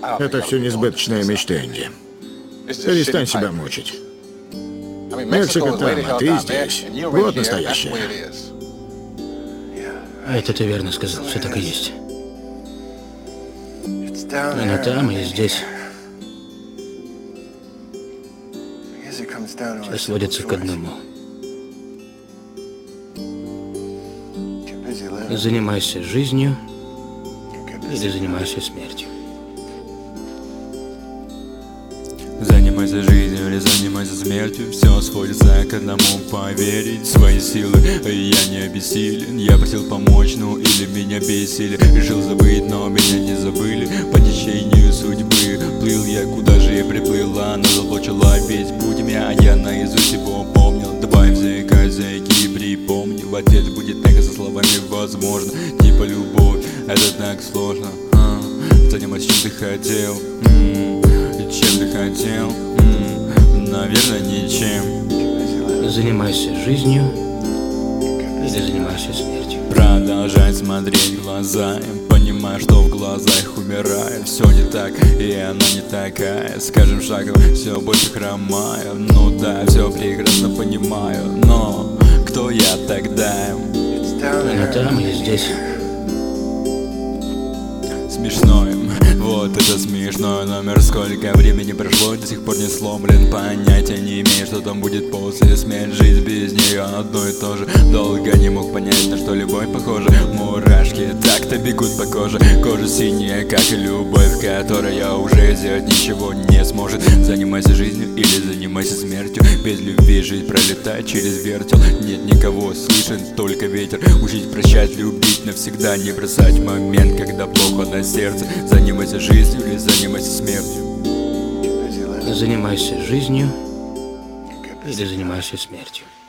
Это все несбыточные мечты, Энди. Перестань себя мучить. Мексика там, а ты здесь. Вот настоящее. Это ты верно сказал, все так и есть. Она там и здесь. Все сводится к одному. Занимайся жизнью или занимайся смертью. Занимайся жизнью или занимайся смертью. Все сводится к одному: поверить в свои силы. Я не обессилен, я просил помочь, ну или меня бесили. Решил забыть, но меня не забыли. По течению судьбы плыл я, куда же я приплыл. Она заблочила весь путь меня, а я наизусть его помнил. Добавь зайки, припомни. В ответ будет эхо со словами возможно. Типа любовь, это так сложно. Занимайся, чем ты хотел. Чем ты хотел? Наверное, ничем. Занимайся жизнью или занимайся смертью. Продолжай смотреть в глаза, понимая, что в глазах умирает. Все не так, и она не такая. С каждым шагом все больше хромаю. Ну да, все прекрасно понимаю, но кто я тогда? Она там и здесь. Смешной, вот это смешной номер. Сколько времени прошло, до сих пор не сломлен. Понятия не имею, что там будет после смерти. Жизнь без нее одно и то же. Долго не мог понять, на что любовь похожа. Мурашки так-то бегут по коже. Кожа синяя, как и любовь, которая уже сделать ничего не сможет. Занимайся жизнью или занимайся смертью. Без любви жизнь пролетает через вертел. Нет никого, слышен только ветер. Учить прощать, любить навсегда. Не бросать момент, когда плохо на сердце. Занимайся жизнью или занимайся смертью. Занимайся жизнью или занимайся смертью.